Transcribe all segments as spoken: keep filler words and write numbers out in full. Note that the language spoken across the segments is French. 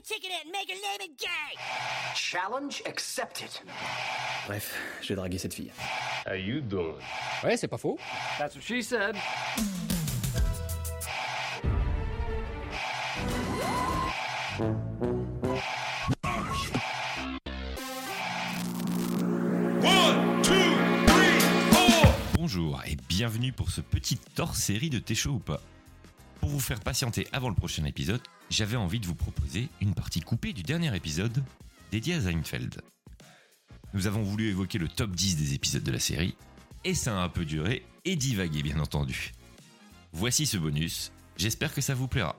ticket in, make her name it gay. Challenge accepted. Bref, je vais draguer cette fille. How you doing? Ouais, c'est pas faux. That's what she said. Bonjour et bienvenue pour ce petit hors-série de T'es chaud ou pas. Pour vous faire patienter avant le prochain épisode, j'avais envie de vous proposer une partie coupée du dernier épisode dédié à Seinfeld. Nous avons voulu évoquer le top dix des épisodes de la série, et ça a un peu duré et divagué bien entendu. Voici ce bonus, j'espère que ça vous plaira.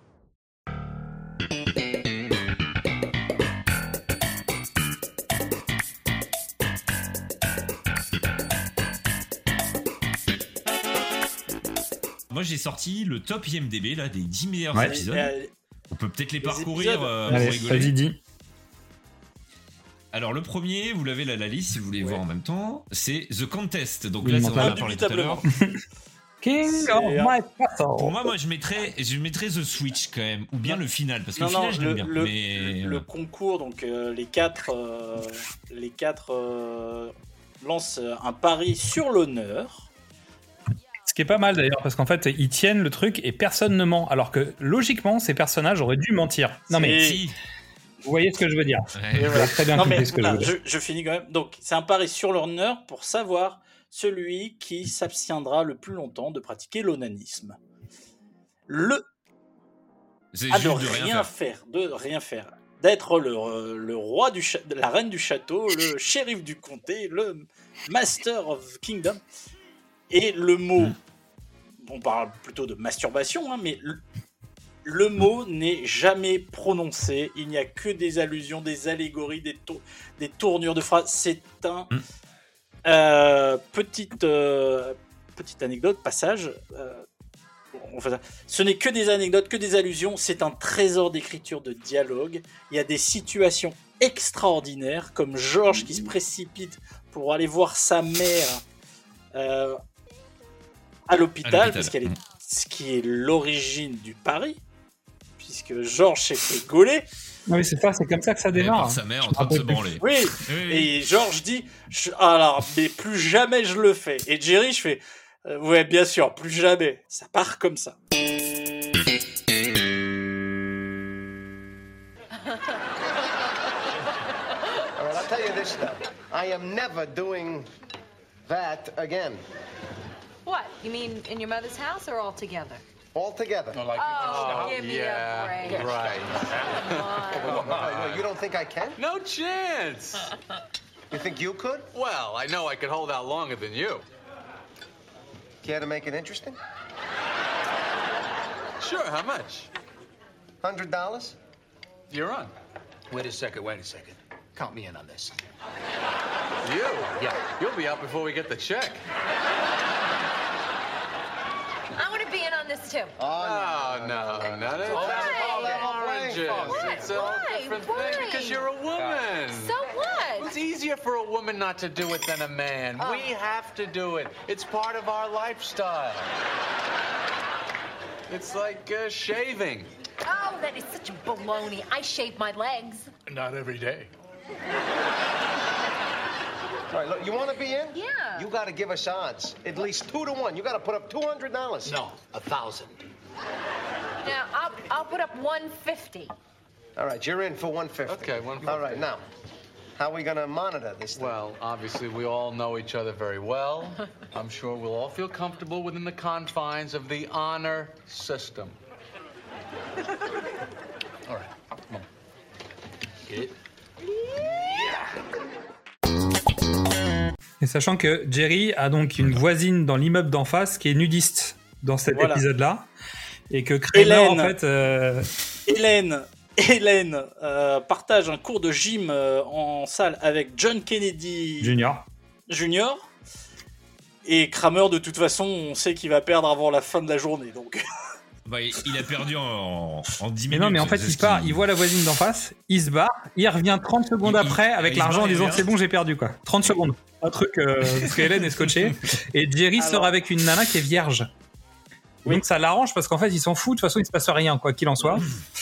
Moi j'ai sorti le top I M D B là, des dix meilleurs Ouais. épisodes. Euh, On peut peut-être les, les parcourir euh, épisodes. pour Allez, rigoler. vas-y, dis. Alors le premier, vous l'avez là la liste si vous voulez Ouais. voir en même temps, c'est The Contest. Donc Oui, là, ça mental. on en a parlé tout à l'heure. King C'est of un- my castle. Pour moi, moi je mettrais, je mettrais The Switch quand même, ou bien Non. le final, parce que Non, le final non, je le, l'aime bien. le- mais le concours, donc euh, les quatre, euh, les quatre euh, lancent un pari sur l'honneur. Ce qui est pas mal d'ailleurs, parce qu'en fait, ils tiennent le truc et personne ne ment. Alors que logiquement, ces personnages auraient dû mentir. Non mais, C'est- si. vous voyez ce que je veux dire. Ouais. Vous avez très bien Non, compris mais ce que voilà, je veux dire. je, je finis quand même. Donc, c'est un pari sur l'honneur pour savoir celui qui s'abstiendra le plus longtemps de pratiquer l'onanisme. Le C'est ah, de juste de rien, rien faire. faire. de rien faire, d'être le, euh, le roi du cha- la reine du château, le shérif du comté, le master of kingdom. Et le mot, Mm. on parle plutôt de masturbation, hein, mais le, le mot n'est jamais prononcé. Il n'y a que des allusions, des allégories, des, tour- des tournures de phrases. C'est un Mm. euh, petite euh, petite anecdote, passage. euh, on fait ça. Ce n'est que des anecdotes, que des allusions. C'est un trésor d'écriture, de dialogue. Il y a des situations extraordinaires, comme George qui se précipite pour aller voir sa mère euh, à l'hôpital, À l'hôpital. parce qu'elle est, Mm. ce qui est l'origine du pari, puisque George s'est fait gauler. Non mais c'est ça, c'est comme ça que ça Et démarre. par sa mère en train de se branler. Oui, Oui, oui. et George dit, je- alors, mais plus jamais je le fais. Et Jerry, je fais, euh, ouais, bien sûr, plus jamais. Ça part comme ça. All right, I'll tell you this, though. I am never doing that again. What? You mean in your mother's house or all together? All together. Oh, give me a break. Right. Come on. Oh, you don't think I can? No chance. You think you could? Well, I know I could hold out longer than you. Care to make it interesting? Sure, how much? Hundred dollars? You're on. Wait a second, wait a second. Count me in on this. You? Yeah. You'll be out before we get the check. I want to be in on this too. Oh, no, no, no. It's all all level oranges. playing field. What? It's a Why? different Why? thing because you're a woman. So what? It's easier for a woman not to do it than a man. We have to do it. It's part of our lifestyle. It's like uh, shaving. Oh, that is such baloney. I shave my legs. Not every day. All right, look, you want to be in? Yeah. You got to give us odds. At least two to one. You got to put up two hundred dollars. No, a thousand. Now, I'll, I'll put up one fifty. All right, you're in for one fifty. Okay, one fifty. All right, now, how are we going to monitor this thing? Well, obviously, we all know each other very well. I'm sure we'll all feel comfortable within the confines of the honor system. All right, come on. Get it? Et sachant que Jerry a donc une voisine dans l'immeuble d'en face qui est nudiste dans cet Voilà. épisode-là. Et que Kramer, Hélène. en fait... euh, Hélène, Hélène euh, partage un cours de gym euh, en salle avec John Kennedy Junior. Junior. Et Kramer, de toute façon, on sait qu'il va perdre avant la fin de la journée. Donc, Bah, il il a perdu en, en dix Mais minutes. non, mais en fait, c'est il ce part, qui- il voit la voisine d'en face, il se barre, il revient trente secondes Il- après il- avec il se l'argent en barre, il disant revient. c'est bon, j'ai perdu quoi. trente secondes. Un truc, euh, parce qu'Hélène est scotchée. Et Jerry Alors- sort avec une nana qui est vierge. Oui. Donc ça l'arrange parce qu'en fait, il s'en fout, de toute façon, il se passe rien, quoi qu'il en soit.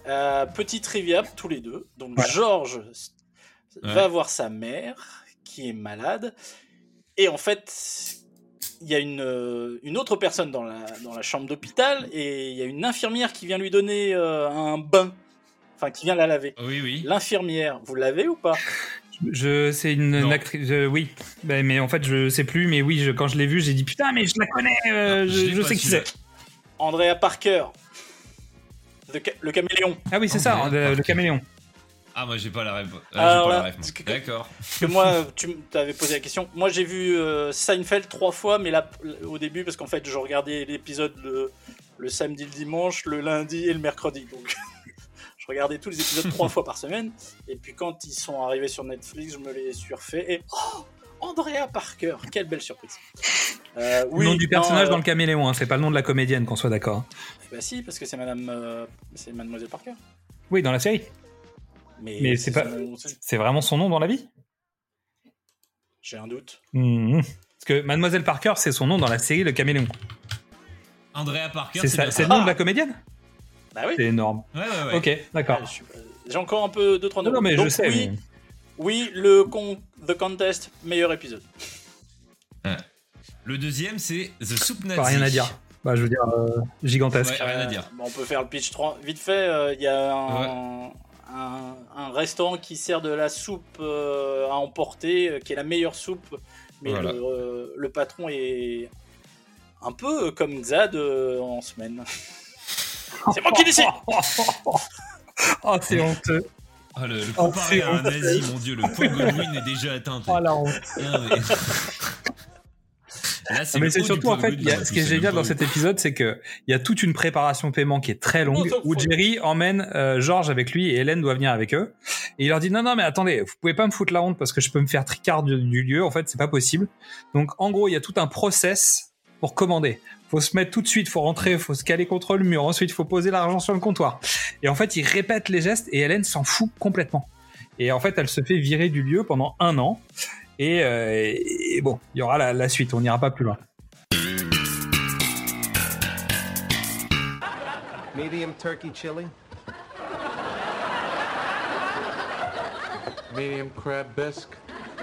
Euh, petit trivia tous les deux. Donc Ouais. George Ouais. va voir sa mère qui est malade et en fait il y a une, euh, une autre personne dans la, dans la chambre d'hôpital et il y a une infirmière qui vient lui donner euh, un bain, enfin qui vient la laver. Oui, oui. L'infirmière, vous l'avez ou pas? Je, c'est une, Non. une actrice. je- oui, Ben, mais en fait, je sais plus. Mais oui, je, quand je l'ai vue, j'ai dit putain, mais je la connais. euh, Ah, je je l'ai je pas sais qui celui-là. c'est. Andrea Parker, The ca- le caméléon. Ah oui, c'est ça, Andrea le, le Parker. caméléon. Ah, moi j'ai pas la rêve. Ah, Alors j'ai pas là, la rêve, moi. c'est que- D'accord. Que moi, tu t'avais posé la question. Moi, j'ai vu euh, Seinfeld trois fois, mais là, au début, parce qu'en fait, je regardais l'épisode le, le samedi, le dimanche, le lundi et le mercredi. Donc, je regardais tous les épisodes trois fois par semaine. Et puis, quand ils sont arrivés sur Netflix, je me les suis refait. Et oh, Andrea Parker, quelle belle surprise. Euh, oui, le nom du personnage non, dans le caméléon, hein, c'est pas le nom de la comédienne, qu'on soit d'accord. Bah si, parce que c'est Madame, euh, c'est Mademoiselle Parker. Oui, dans la série. Mais, Mais c'est pas- son- c'est- C'est vraiment son nom dans la vie. J'ai un doute. Mhm. Parce que Mademoiselle Parker, c'est son nom dans la série Le Caméléon. Andrea Parker, C'est c'est ça- bien c'est ça. le nom de la comédienne. Bah oui. C'est énorme. Ouais, ouais, ouais. Ok, d'accord. Ouais, je suis pas- J'ai encore un peu deux trois Non, noms. non, mais Donc, je sais. Oui, mais- oui, le con... The Contest, meilleur épisode. Le deuxième, c'est The Soup Nazi. Pas rien à dire. Bah, je veux dire, euh, gigantesque. Ouais. Rien à dire. Bon, on peut faire le pitch trois. Vite fait, euh, il y a un, un, un restaurant qui sert de la soupe euh, à emporter, euh, qui est la meilleure soupe, mais Voilà. le, euh, le patron est un peu comme Xad euh, en semaine. C'est moi qui décide. Oh, c'est honteux. Ah, le, le Oh, comparé c'est à un honteux. nazi, mon dieu, le point Godwin est déjà atteint. Oh la honte. Ah, mais... Là, c'est Non, mais le c'est haut du surtout point en fait, Godwin, il y a- en ce plus, qui est c'est génial même dans pas cet haut. épisode, c'est que il y a toute une préparation paiement qui est très longue, Non, ça, où faut- Jerry emmène euh, George avec lui et Hélène doit venir avec eux. Et il leur dit non non mais attendez, vous pouvez pas me foutre la honte parce que je peux me faire tricard du, du lieu. En fait, c'est pas possible. Donc en gros, il y a tout un process pour commander. Faut se mettre tout de suite, faut rentrer, faut se caler contre le mur. Ensuite, faut poser l'argent sur le comptoir. Et en fait, il répète les gestes et Hélène s'en fout complètement. Et en fait, elle se fait virer du lieu pendant un an. Et, euh, et bon, il y aura la, la suite. On n'ira pas plus loin. Medium turkey chili. Medium crab bisque.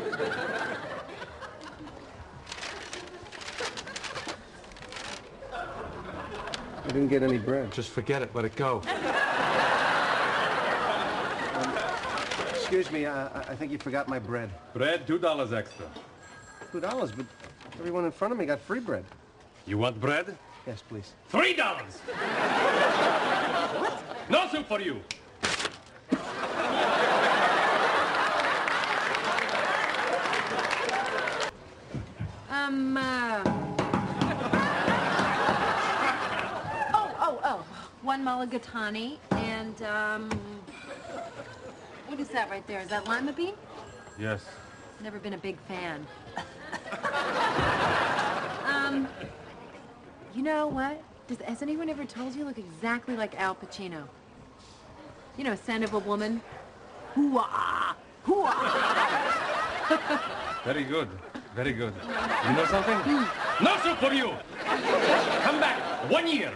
I didn't get any bread. Just forget it. Let it go. Excuse me, uh, I think you forgot my bread. Bread, two dollars extra. Two dollars, but everyone in front of me got free bread. You want bread? Yes, please. Three dollars. What? No soup for you. Um, uh... Oh, oh, oh. One mulligatawny and, um... what is that right there? Is that lima bean? Yes. Never been a big fan. um, you know what? Does, has anyone ever told you you look exactly like Al Pacino? You know, Scent of a Woman? Hoo-ah! Hoo-ah! Very good. Very good. You know something? No soup for you. Come back. One year.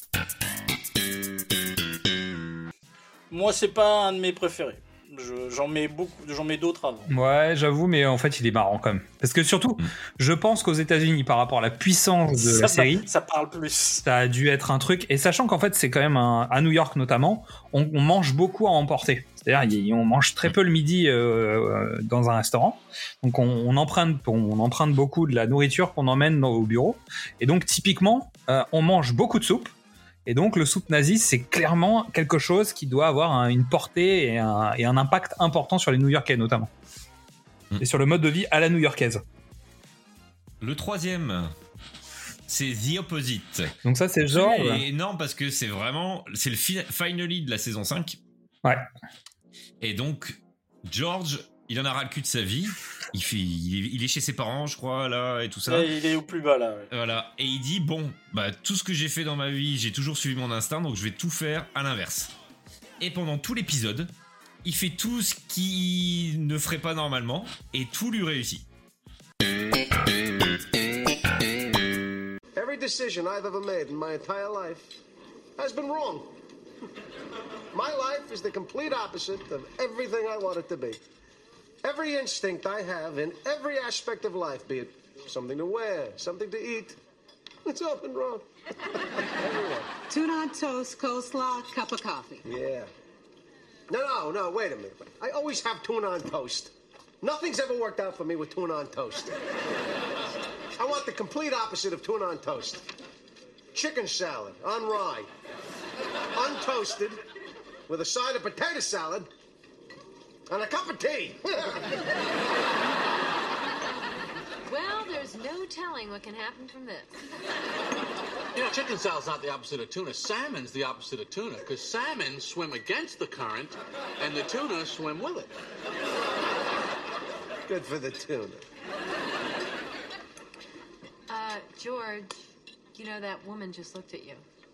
Moi, c'est pas un de mes préférés. Je- j'en mets beaucoup, j'en mets d'autres avant. Ouais, j'avoue, mais en fait, il est marrant quand même. Parce que surtout, je pense qu'aux États-Unis, par rapport à la puissance de ça, la série, ça parle plus. ça a dû être un truc. Et sachant qu'en fait, c'est quand même un, à New York notamment, on, on mange beaucoup à emporter. C'est-à-dire, il y a- on mange très peu le midi euh, dans un restaurant. Donc, on, on emprunte, on emprunte beaucoup de la nourriture qu'on emmène dans- au bureau. Et donc, typiquement, euh, on mange beaucoup de soupe. Et donc, le soupe nazi, c'est clairement quelque chose qui doit avoir un- une portée et un, et un impact important sur les New-Yorkais notamment. Mm. Et sur le mode de vie à la new-yorkaise. Le troisième, c'est The Opposite. Donc ça, c'est genre... C'est énorme parce que c'est vraiment, c'est le fi- finally de la saison cinq. Ouais. Et donc, George, il en a ras le cul de sa vie. Il, fait, il, est, il est chez ses parents, je crois, là, et tout ça. Là, il est au plus bas, là. ouais. Voilà. Et il dit, bon, bah, tout ce que j'ai fait dans ma vie, j'ai toujours suivi mon instinct, donc je vais tout faire à l'inverse. Et pendant tout l'épisode, il fait tout ce qu'il ne ferait pas normalement, et tout lui réussit. Every decision I've ever made in my entire life has been wrong. My life is the complete opposite of everything I want it to be. Every instinct I have in every aspect of life, be it something to wear, something to eat, it's up and wrong. Tuna on toast, coleslaw, cup of coffee. Yeah. No, no, no, wait a minute. I always have tuna on toast. Nothing's ever worked out for me with tuna on toast. I want the complete opposite of tuna on toast. Chicken salad on rye. Untoasted, with a side of potato salad and a cup of tea. Well, there's no telling what can happen from this. You know, chicken salad's not the opposite of tuna. Salmon's the opposite of tuna, because salmon swim against the current, and the tuna swim with it. Good for the tuna. Uh, George, you know that woman just looked at you.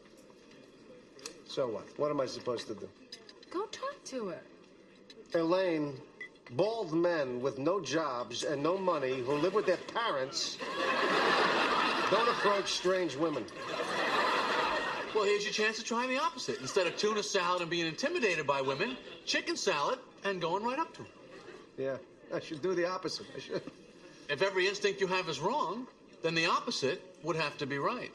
So what? What am I supposed to do? Go talk to her. Elaine, bald men with no jobs and no money who live with their parents don't approach strange women. Well, here's your chance to try the opposite. Instead of tuna salad and being intimidated by women, chicken salad and going right up to them. Yeah, I should do the opposite. I should. If every instinct you have is wrong, then the opposite would have to be right.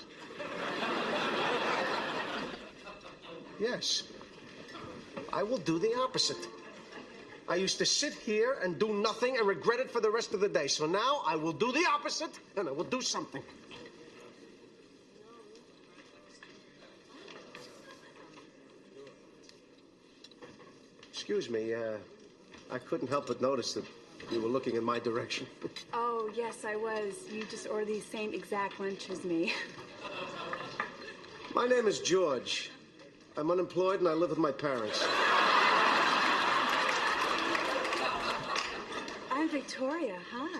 Yes. I will do the opposite. I used to sit here and do nothing and regret it for the rest of the day. So now I will do the opposite, and I will do something. Excuse me, uh, I couldn't help but notice that you were looking in my direction. Oh, yes, I was. You just ordered the same exact lunch as me. My name is George. I'm unemployed and I live with my parents. I'm Victoria. Hi.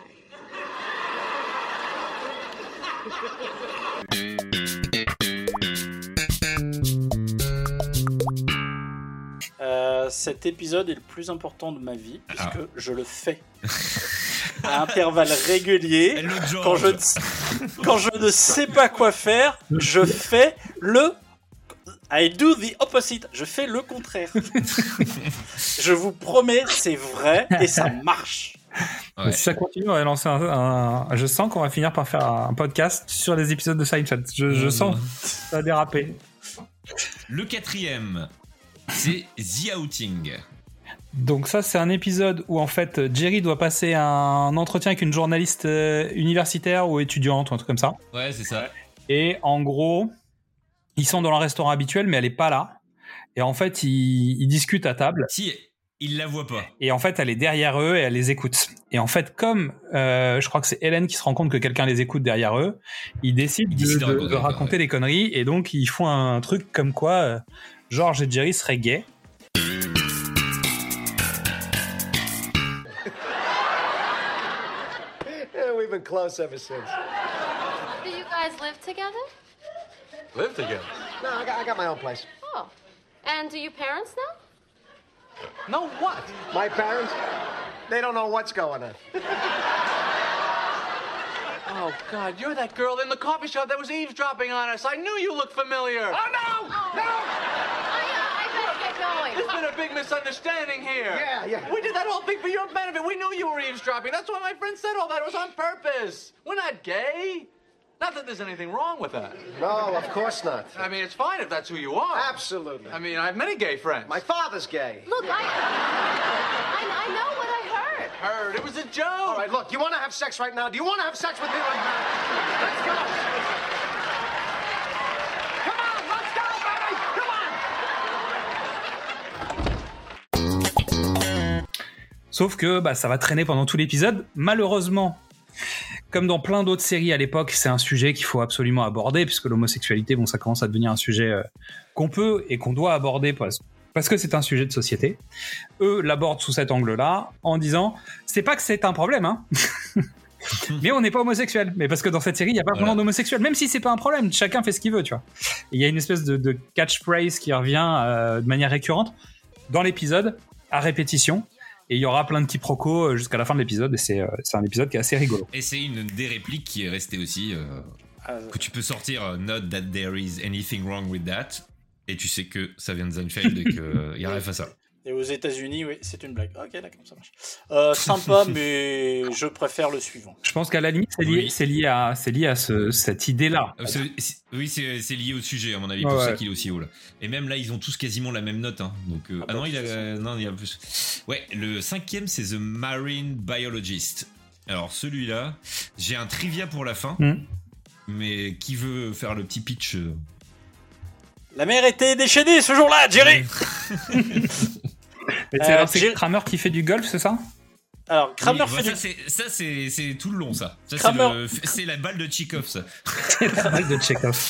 Euh, cet épisode est le plus important de ma vie puisque Ah. je le fais à intervalles réguliers. Quand je, ne, quand je ne sais pas quoi faire, je fais le I do the opposite. Je fais le contraire. Je vous promets, c'est vrai et ça marche. Ouais. Si ça continue, on va lancer un, un- Je sens qu'on va finir par faire un podcast sur les épisodes de Seinfeld. Je, je Mmh. sens que ça va déraper. Le quatrième, c'est The Outing. Donc ça, c'est un épisode où en fait Jerry doit passer un entretien avec une journaliste euh, universitaire ou étudiante ou un truc comme ça. Ouais, c'est ça. Et en gros, ils sont dans leur restaurant habituel, mais elle est pas là. Et en fait, ils, ils discutent à table. Si, ils la voient pas. Et en fait, elle est derrière eux et elle les écoute. Et en fait, comme euh, je crois que c'est Hélène qui se rend compte que quelqu'un les écoute derrière eux, ils décident Ils de, décident de de- raconter de des raconter conneries. des conneries. Et donc, ils font un truc comme quoi euh, George et Jerry seraient gays. Yeah, we've been close ever since. Do you guys live together? Live together. No, I got, I got my own place. Oh. And do your parents know? No, what? My parents, they don't know what's going on. Oh, God, you're that girl in the coffee shop that was eavesdropping on us. I knew you looked familiar. Oh, no! No! I, uh, I better get going. There's been a big misunderstanding here. Yeah, yeah. We did that whole thing for your benefit. We knew you were eavesdropping. That's why my friend said all that. It was on purpose. We're not gay. Not that there's anything wrong with that. No, of course not. I mean, it's fine if that's who you are. Absolutely. I mean, I have many gay friends. My father's gay. Look, I, I, I know what I heard. Heard. It was a joke. All right, look, you want to have sex right now? Do you want to have sex with me right now? Let's go. Come on, let's go, baby. Come on. Sauf que bah, ça va traîner pendant tout l'épisode. Malheureusement, comme dans plein d'autres séries à l'époque, c'est un sujet qu'il faut absolument aborder, puisque l'homosexualité, bon, ça commence à devenir un sujet euh, qu'on peut et qu'on doit aborder parce, parce que c'est un sujet de société. Eux l'abordent sous cet angle-là, en disant, c'est pas que c'est un problème, hein. Mais on n'est pas homosexuel. Mais parce que dans cette série, il n'y a pas Voilà. vraiment d'homosexuel, même si c'est pas un problème, chacun fait ce qu'il veut, tu vois. Il y a une espèce de, de catchphrase qui revient euh, de manière récurrente dans l'épisode, à répétition. Et il y aura plein de quiproquos jusqu'à la fin de l'épisode, et c'est, euh, c'est un épisode qui est assez rigolo. Et c'est une des répliques qui est restée aussi. Euh, Ah, que tu peux sortir, euh, Not that there is anything wrong with that. et tu sais que ça vient de Seinfeld et qu'il y a rêve à ça. Et aux États-Unis, oui, c'est une blague. Ok, d'accord, ça marche. Euh, sympa, mais je préfère le suivant. Je pense qu'à la limite, c'est lié, Oui. c'est lié à, c'est lié à ce, cette idée-là. Euh, c'est- c'est- oui, c'est, c'est lié au sujet, à mon avis, Ouais, pour ouais. ça qu'il est aussi haut là. Et même là, ils ont tous quasiment la même note. Hein. Donc, euh, Ah ah bah, non, il a, c'est ça. euh, non, il y a plus. Ouais, le cinquième, c'est The Marine Biologist. Alors, celui-là, j'ai un trivia pour la fin, Hmm. mais qui veut faire le petit pitch euh, La mère était déchaînée ce jour-là, Jerry. Mais c'est, Euh, alors, c'est j'ai- Kramer qui fait du golf, c'est ça? Alors, Kramer Oui, bah, fait ça, du... c'est, ça c'est, c'est tout le long, ça. Ça, Kramer- c'est, le- c'est la balle de Chekhov, ça. C'est la balle de Chekhov.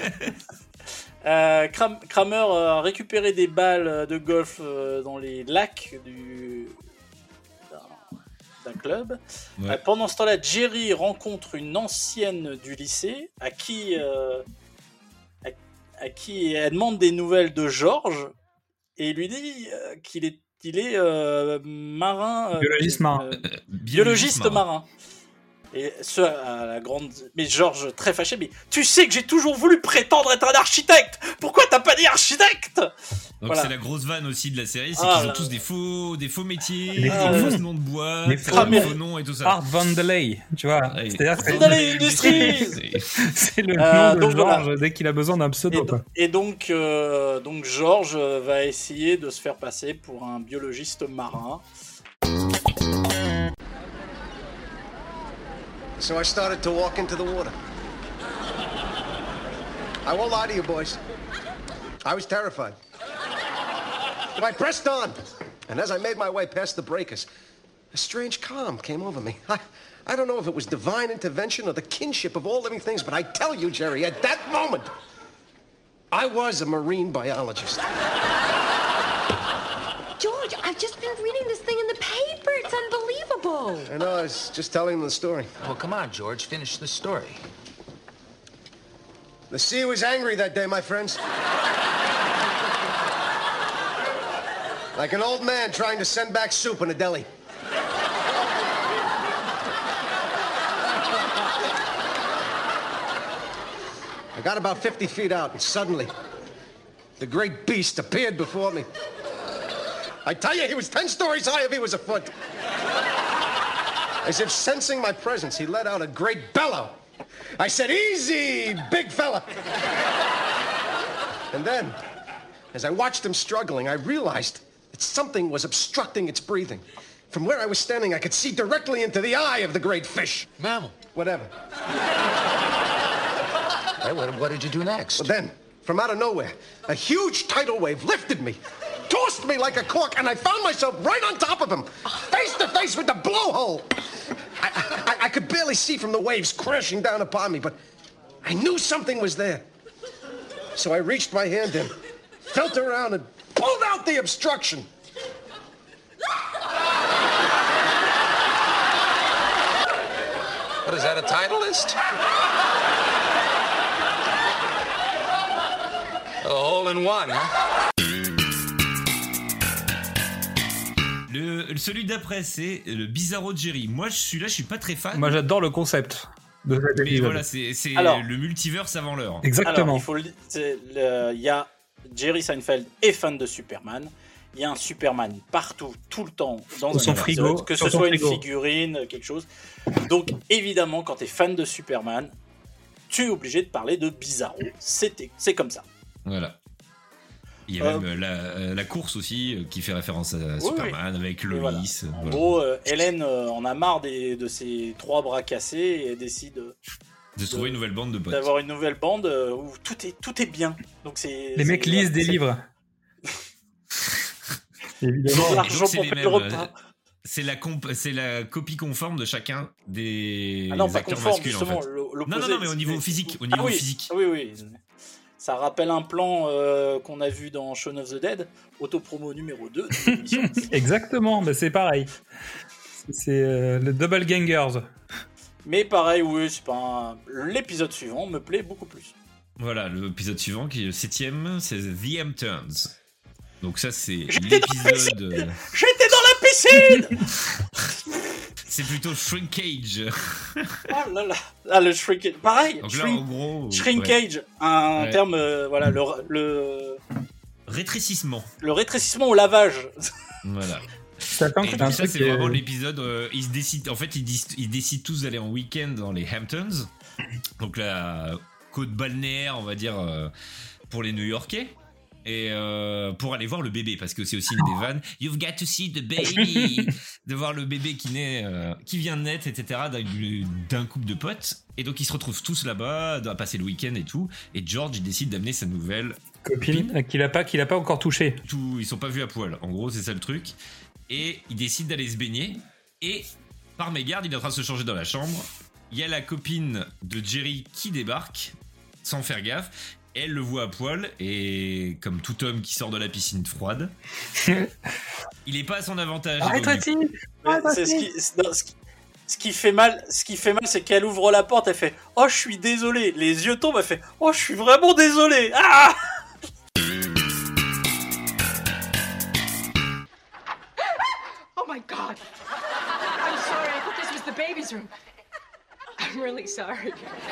Euh, Kram- Kramer a récupéré des balles de golf euh, dans les lacs du... d'un, d'un club. Ouais. Euh, pendant ce temps-là, Jerry rencontre une ancienne du lycée à qui, euh, à, à qui elle demande des nouvelles de George et il lui dit euh, qu'il est, qu'il est euh, marin. euh, Biologiste marin. euh, biologiste marin. Et ce, à la grande. Mais George, très fâché, mais tu sais que j'ai toujours voulu prétendre être un architecte. Pourquoi t'as pas dit architecte? Donc Voilà. c'est la grosse vanne aussi de la série, c'est Ah, qu'ils ont là. tous des faux, des faux métiers, Des des faux fausses noms. noms de boîte, Des des faux faux, noms. noms et tout ça. Art Vandelay, tu vois. Ouais. C'est-à-dire que c'est, Vandelay Industries. C'est- c'est le Euh, nom de donc George voilà. dès qu'il a besoin d'un Et, pseudo, do- quoi. et donc, euh, donc George euh, va essayer de se faire passer pour un biologiste marin. So I started to walk into the water. I won't lie to you, boys. I was terrified. But I pressed on. And as I made my way past the breakers, a strange calm came over me. I, I don't know if it was divine intervention or the kinship of all living things, but I tell you, Jerry, at that moment, I was a marine biologist. George, I've just been reading this thing in the paper. It's unbelievable. I know, I was just telling them the story. Well, come on, George, finish the story. The sea was angry that day, my friends. Like an old man trying to send back soup in a deli. I got about fifty feet out, and suddenly, the great beast appeared before me. I tell you, he was ten stories high if he was a foot. As if sensing my presence, he let out a great bellow. I said, "Easy, big fella." And then, as I watched him struggling, I realized that something was obstructing its breathing. From where I was standing, I could see directly into the eye of the great fish. Mammal. Whatever. Hey, what, what did you do next? Well, then, from out of nowhere, a huge tidal wave lifted me, tossed me like a cork, and I found myself right on top of him, face to face with the blowhole. I, I, I could barely see from the waves crashing down upon me, but I knew something was there. So I reached my hand in, felt around, and pulled out the obstruction. What is that, a Titleist? A hole in one, huh? Le, celui d'après, c'est le Bizarro Jerry. Moi, je suis là, je suis pas très fan. Moi, j'adore le concept de cet mais épisode. voilà, c'est, c'est Alors- le multiverse avant l'heure. Exactement. Alors, il faut le dire, c'est le- il y a Jerry Seinfeld est fan de Superman. Il y a un Superman partout, tout le temps, dans Sur un son épisode, frigo, que sur ce son soit frigo. une figurine, quelque chose. Donc, évidemment, quand tu es fan de Superman, tu es obligé de parler de Bizarro. C'était, c'est comme ça. Voilà. Il y a Euh, même la, euh, la course aussi euh, qui fait référence à Oui, Superman avec Et Lois. voilà. euh, En voilà. gros, euh, Hélène euh, en a marre des- de ses trois bras cassés et elle décide euh, De se trouver une nouvelle bande de potes. d'avoir une nouvelle bande euh, où tout est, tout est bien. Donc c'est, Les mecs c'est- lisent des c'est- livres. Ils Évidemment. ont de Et l'argent donc, c'est pour les payer le mêmes, repas. euh, C'est la, comp- c'est la copie conforme de chacun des Ah non, pas acteurs conforme, masculins. En justement. fait. l'o- l'opposé. Non, non, non, mais au niveau physique. Au niveau ah oui, physique. ah oui, oui. Ça rappelle un plan euh, qu'on a vu dans Shaun of the Dead, autopromo numéro deux de l'émission. Exactement, bah, c'est pareil. C'est, c'est, euh, le Double Gangers. Mais pareil, oui, c'est pas un- l'épisode suivant me plaît beaucoup plus. Voilà, l'épisode suivant, qui est le septième, c'est The Hamptons. Donc ça, c'est J'étais dans la l'épisode... euh, J'étais dans la piscine. c'est plutôt shrinkage. Oh là là, ah, le shrinkage, pareil. Donc là, shrink- en gros, shrinkage, ouais. un Ouais. terme, euh, voilà, le, le rétrécissement. Le rétrécissement au lavage. Voilà. Sachant Et que donc c'est un ça, truc c'est qui est- vraiment l'épisode. Euh, ils se décident. En fait, ils, dis- ils décident tous d'aller en week-end dans les Hamptons, donc la côte balnéaire, on va dire, euh, pour les New-Yorkais. Et euh, pour aller voir le bébé, parce que c'est aussi une des vannes. You've got to see the baby, de voir le bébé qui naît, euh, qui vient de naître, et cetera. D'un, d'un couple de potes. Et donc ils se retrouvent tous là-bas, à passer le week-end et tout. Et George, il décide d'amener sa nouvelle copine euh, qu'il a pas, qu'il a pas encore touché. Tout, ils sont pas vus à poil. En gros, c'est ça le truc. Et il décide d'aller se baigner. Et par mégarde, il est en train de se changer dans la chambre. Il y a la copine de Jerry qui débarque sans faire gaffe. Elle le voit à poil et comme tout homme qui sort de la piscine froide, il est pas à son avantage. Arrête-toi, Et donc, du- Mais c'est ce qui, c'est- non, ce qui- ce qui fait mal, ce qui fait mal, c'est qu'elle ouvre la porte, elle fait « Oh, je suis désolé ». Les yeux tombent, elle fait « Oh, je suis vraiment désolé ». Ah. Oh my god! I'm sorry, I thought this was the baby's room. I'm really sorry.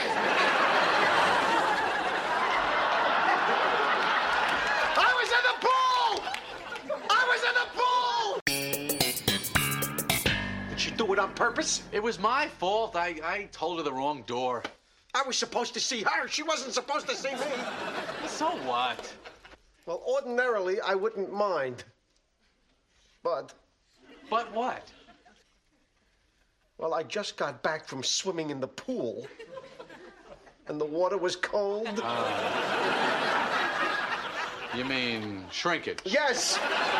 I was in the pool! I was in the pool! Did she do it on purpose? It was my fault. I, I told her the wrong door. I was supposed to see her. She wasn't supposed to see me. So what? Well, ordinarily, I wouldn't mind. But, But what? well, I just got back from swimming in the pool. And the water was cold. You mean shrinkage? Yes!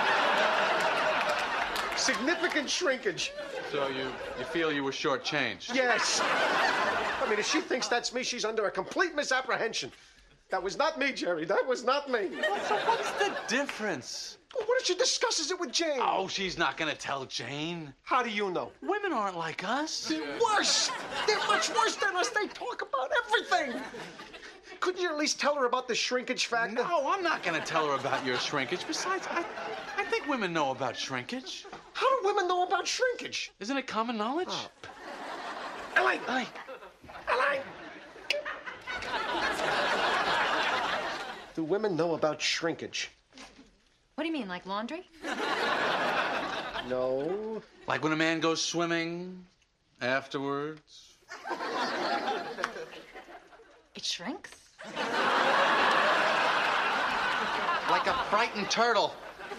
Significant shrinkage. So you, you feel you were shortchanged? Yes. I mean, if she thinks that's me, she's under a complete misapprehension. That was not me, Jerry. That was not me. So what's the difference? Well, what if she discusses it with Jane? Oh, she's not gonna tell Jane. How do you know? Women aren't like us. They're worse. They're much worse than us. They talk about everything. Couldn't you at least tell her about the shrinkage factor? No, I'm not gonna tell her about your shrinkage. Besides, I, I think women know about shrinkage. How do women know about shrinkage? Isn't it common knowledge? Oh. Elaine! Elaine! Elaine! Do women know about shrinkage? What do you mean, like laundry? No. Like when a man goes swimming afterwards? It shrinks? Like a frightened turtle.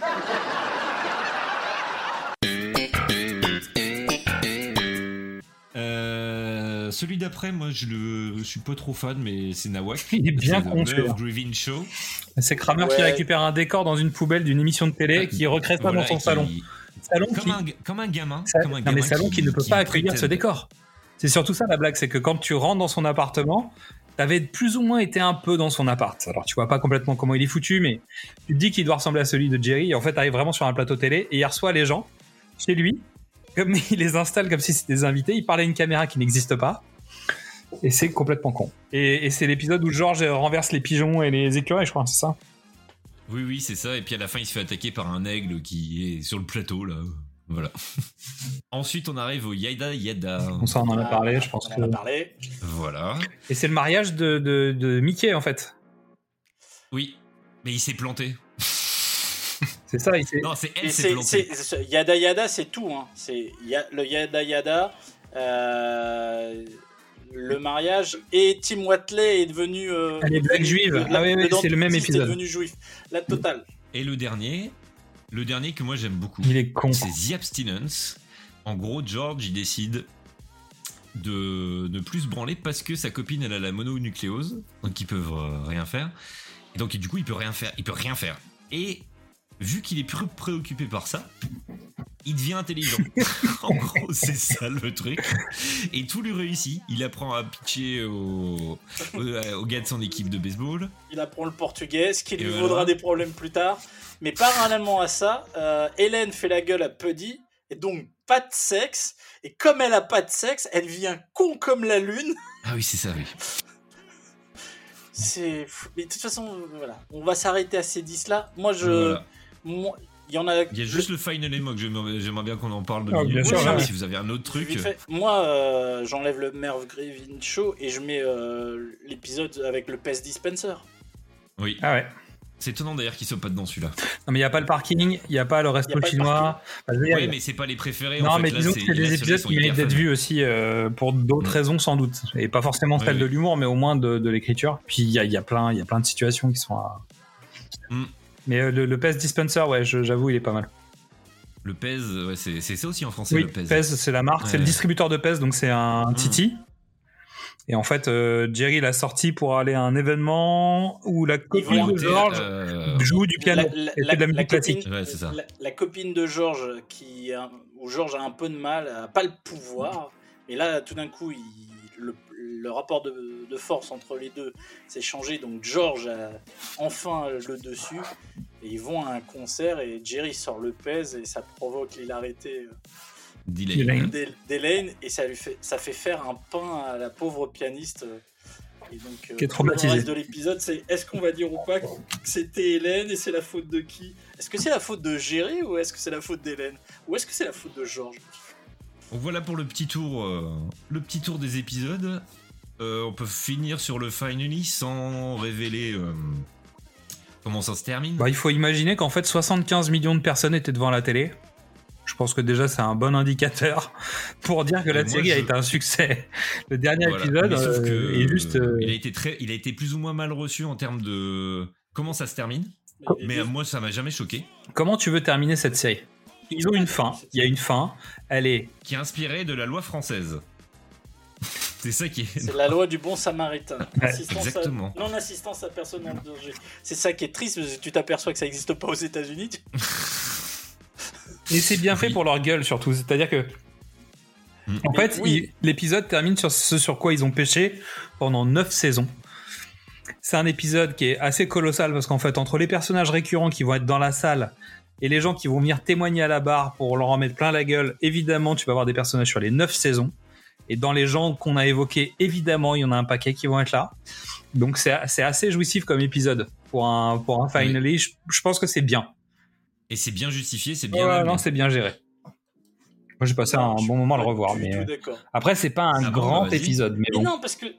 Euh, celui d'après, moi, je le je suis pas trop fan, mais c'est Nawak. Il est bien C'est con, le celui-là. Merv Griffin Show. C'est Kramer Ouais. qui récupère un décor dans une poubelle d'une émission de télé et qui recrée ça Voilà, dans son et qui- salon. Salon Comme qui, un, comme un gamin. ça- comme un non, gamin mais salon qui, ne peut pas accueillir ce prétend- décor. C'est surtout ça la blague, c'est que quand tu rentres dans son appartement, t'avais plus ou moins été un peu dans son appart. Alors tu vois pas complètement comment il est foutu, mais tu te dis qu'il doit ressembler à celui de Jerry. Et en fait, t'arrives vraiment sur un plateau télé et il reçoit les gens chez lui, comme il les installe comme si c'était des invités. Il parle à une caméra qui n'existe pas. Et c'est complètement con. Et, et c'est l'épisode où George renverse les pigeons et les écureuils, je crois, c'est ça. Oui, oui, c'est ça. Et puis à la fin, il se fait attaquer par un aigle qui est sur le plateau, là. Voilà. Ensuite, on arrive au Yada Yada. On s'en en a parlé, je pense On que. en a parlé. Voilà. Et c'est le mariage de, de, de Mickey, en fait. Oui, mais il s'est planté. C'est ça, il s'est. Non, c'est elle Et s'est c'est, plantée. c'est- c'est- Yada Yada, c'est tout. Hein. C'est ya- le Yada Yada, euh, le mariage, et Tim Watley est devenu. Euh, Elle est black juive. le- Ah oui, oui, le c'est le même dentiste est épisode. devenu juif. La totale. Et le dernier, le dernier que moi j'aime beaucoup, Il est con. c'est The Abstinence. En gros, George, il décide de ne plus se branler parce que sa copine, elle a la mononucléose, donc ils peuvent euh, rien faire. Et donc, du coup, il peut rien faire. Il peut rien faire. Et vu qu'il est pré- préoccupé par ça, il devient intelligent. En gros, c'est ça le truc. Et tout lui réussit. Il apprend à pitcher au, au, au gars de son équipe de baseball. Il apprend le portugais, ce qui Et lui voilà. vaudra des problèmes plus tard. Mais parallèlement à ça, euh, Hélène fait la gueule à Puddy, et donc pas de sexe. Et comme elle a pas de sexe, elle devient con comme la lune. Ah oui, c'est ça, oui. C'est. Mais de toute façon, voilà. On va s'arrêter à ces dix là. Moi, je. Voilà. Moi, il y en a. Il y a juste le Final Emo que j'aimerais, j'aimerais bien qu'on en parle de Ah, bien sûr, minutes. ouais. Si vous avez un autre truc. Fait, moi, euh, j'enlève le Merv Griffin Show et je mets euh, l'épisode avec le Pest Dispenser. Oui. Ah ouais. C'est étonnant d'ailleurs qu'il soit pas dedans celui-là. Non, mais il n'y a pas le parking, il n'y a pas le resto chinois. Bah, je veux dire, Ouais, mais c'est pas les préférés. non, en fait. mais Là, disons que c'est des épisodes qui méritent d'être vus aussi euh, pour d'autres raisons sans doute. Et pas forcément celle Ouais, de oui. l'humour, mais au moins de, de l'écriture. Puis il y a, il y, a plein, il y a plein de situations qui sont à... Mm. Mais euh, le, le Pest Dispenser, ouais, je- j'avoue, il est pas mal. Le Pez, ouais, c'est, c'est ça aussi en français, Oui, le Pez. Pez, c'est la marque, Ouais, c'est le ouais. distributeur de Pez, donc c'est un Titi. Et en fait, euh, Jerry l'a sorti pour aller à un événement où la copine de George euh, joue du piano La, la- et fait de la musique copine, classique. Ouais, c'est ça. La, la copine de George, qui, a- où George a un peu de mal, a pas le pouvoir. Et là, tout d'un coup, il, le, le rapport de, de force entre les deux s'est changé. Donc George a enfin le dessus. Et ils vont à un concert et Jerry sort le pèse et ça provoque l'hilarité euh, D'Elaine. d'El- d'Elaine. Et ça, lui fait, ça fait faire un pain à la pauvre pianiste. Et donc, euh, Qui est tout le traumatisée. reste de l'épisode, c'est est-ce qu'on va dire ou pas que c'était Hélène et c'est la faute de qui? Est-ce que c'est la faute de Jerry ou est-ce que c'est la faute d'Hélène? Ou est-ce que c'est la faute de George? Donc voilà pour le petit tour, euh, le petit tour des épisodes. Euh, on peut finir sur le Finally sans révéler euh, comment ça se termine. Bah, il faut imaginer qu'en fait, soixante-quinze millions de personnes étaient devant la télé. Je pense que déjà, c'est un bon indicateur pour dire que Et la moi, série a je- été un succès. Le dernier Voilà. épisode Mais sauf euh, que, est juste... euh, il a été très, il a été plus ou moins mal reçu en termes de comment ça se termine. Mais euh, moi, ça m'a jamais choqué. Comment tu veux terminer cette série? Ils ont une fin. Il y a une fin. Elle est... Qui est inspiré de la loi française. C'est ça qui est. C'est la loi du bon samaritain. Ouais, Assistance exactement. À, non-assistance à personne en danger. C'est ça qui est triste, parce que tu t'aperçois que ça n'existe pas aux États-Unis. tu- Et c'est bien fait pour leur gueule surtout. C'est-à-dire que... En Mais fait, oui. il- l'épisode termine sur ce sur quoi ils ont pêché pendant neuf saisons. C'est un épisode qui est assez colossal parce qu'en fait, entre les personnages récurrents qui vont être dans la salle et les gens qui vont venir témoigner à la barre pour leur en mettre plein la gueule, évidemment, tu vas avoir des personnages sur les neuf saisons. Et dans les gens qu'on a évoqués, évidemment, il y en a un paquet qui vont être là. Donc c'est c'est assez jouissif comme épisode. Pour un, pour un finally, je, je pense que c'est bien. Et c'est bien justifié, c'est bien. Ouais, amené. non, c'est bien géré. Moi, j'ai passé un bon moment à le revoir. du Mais tout euh, d'accord. après, c'est pas un Ah bon, grand bah, vas-y. épisode. Mais Mais bon. non, parce que.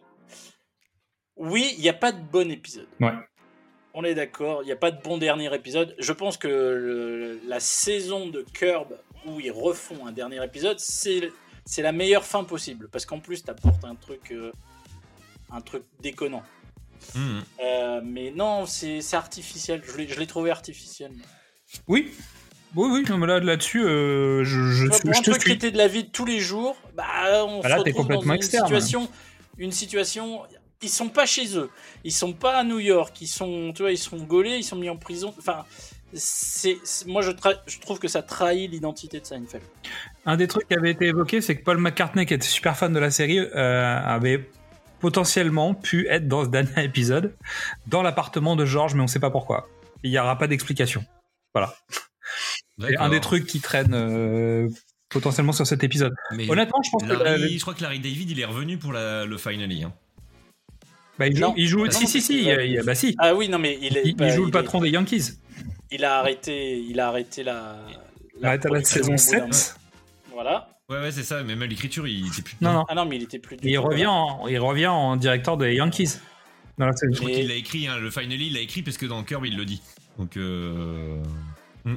Oui, il n'y a pas de bon épisode. Ouais. On est d'accord, il n'y a pas de bon dernier épisode. Je pense que le- la saison de Curb, où ils refont un dernier épisode, c'est c'est la meilleure fin possible. Parce qu'en plus, t'apportes un truc, euh, un truc déconnant. Mmh. Euh, mais non, c'est c'est artificiel. Je l'ai- je l'ai trouvé artificiel. Oui. Oui, oui, non, mais là, là-dessus, euh, je, je, Tu vois, je pour un te truc qui suis. était de la vie de tous les jours, bah, on Bah là, se t'es retrouve complètement dans une externe. situation, une situation. Ils sont pas chez eux, ils sont pas à New York, ils sont, tu vois, ils sont gaulés, ils sont mis en prison. Enfin, c'est, c'est- moi je, tra- je trouve que ça trahit l'identité de Seinfeld. Un des trucs qui avait été évoqué, c'est que Paul McCartney, qui était super fan de la série, euh, avait potentiellement pu être dans ce dernier épisode, dans l'appartement de George, mais on sait pas pourquoi. Il n'y aura pas d'explication. Voilà. C'est D'accord. un des trucs qui traîne euh, potentiellement sur cet épisode. Mais Honnêtement, je pense que Larry- la- je crois que Larry David, il est revenu pour la- le Finally. Hein. bah, il joue, Non. il joue Bah si, non, si, parce si, qu'il il, va- il- bah si. Ah oui, non mais il, est, Il, il bah, joue le il patron est- des Yankees. Il a arrêté, il a arrêté la. Il a arrêté la production saison au bout d'un sept. moment. Voilà. Ouais, ouais, c'est ça. Mais même l'écriture, il était plus. Non, non. Ah non, mais il était plus. du Et il tout revient, là. en, il revient en directeur des Yankees. Dans la saison. Je crois qu'il l'a écrit, hein, le Finally, il l'a écrit parce que dans Curb, il le dit. Donc, euh... hmm.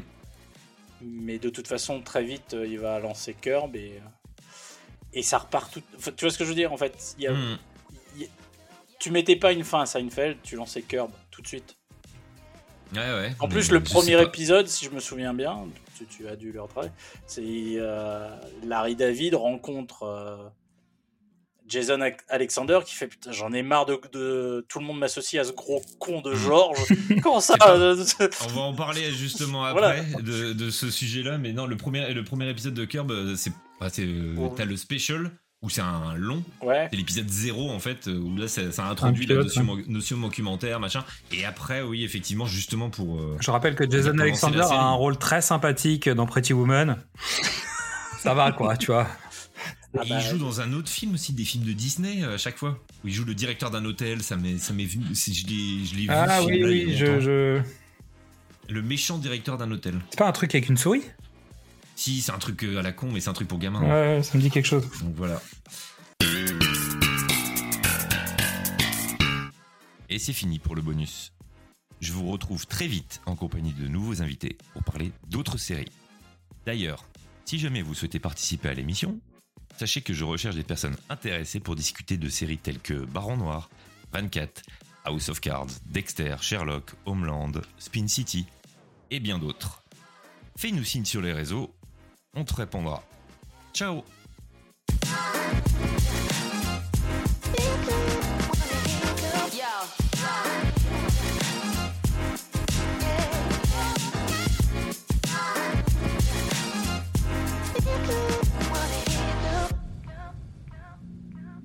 Mais de toute façon, très vite, euh, il va lancer Curb et, euh, et ça repart tout. Enfin, tu vois ce que je veux dire en fait il y a- Hmm. il y a- Tu mettais pas une fin à Seinfeld, tu lançais Curb tout de suite. Ouais, ouais. En Mais plus, le je sais premier pas. épisode, si je me souviens bien, tu, tu as dû le retravailler, c'est euh, Larry David rencontre euh, Jason Alexander qui fait putain, j'en ai marre de, de tout le monde m'associe à ce gros con de George. Comment ça euh, On va en parler justement après Voilà. de, de ce sujet-là, mais non, le premier, le premier épisode de Curb, euh, c'est, ah, c'est euh, Oh. t'as le special où c'est un long, Ouais. c'est l'épisode zéro en fait, euh, où là ça, ça introduit Un la pilote, notion, ouais. mo- notion documentaire, machin, et après, oui, justement, justement pour. euh, Je rappelle que pour Jason commencer Alexander la a série. un rôle très sympathique dans Pretty Woman. Ça va, quoi, tu vois. Ah Et bah, il joue dans un autre film aussi, des films de Disney euh, à chaque fois, où il joue le directeur d'un hôtel, ça m'est, ça m'est venu, c'est- je l'ai, je l'ai vu. Ah ce oui, film-là, il y a oui, je, longtemps. je... Le méchant directeur d'un hôtel. C'est pas un truc avec une souris ? Si, c'est un truc à la con, mais c'est un truc pour gamin. Ouais, ça me dit quelque chose. Donc voilà. Et c'est fini pour le bonus. Je vous retrouve très vite en compagnie de nouveaux invités pour parler d'autres séries. D'ailleurs, si jamais vous souhaitez participer à l'émission, sachez que je recherche des personnes intéressées pour discuter de séries telles que Baron Noir, vingt-quatre, House of Cards, Dexter, Sherlock, Homeland, Spin City et bien d'autres. Fais-nous signe sur les réseaux, on te répondra. Ciao!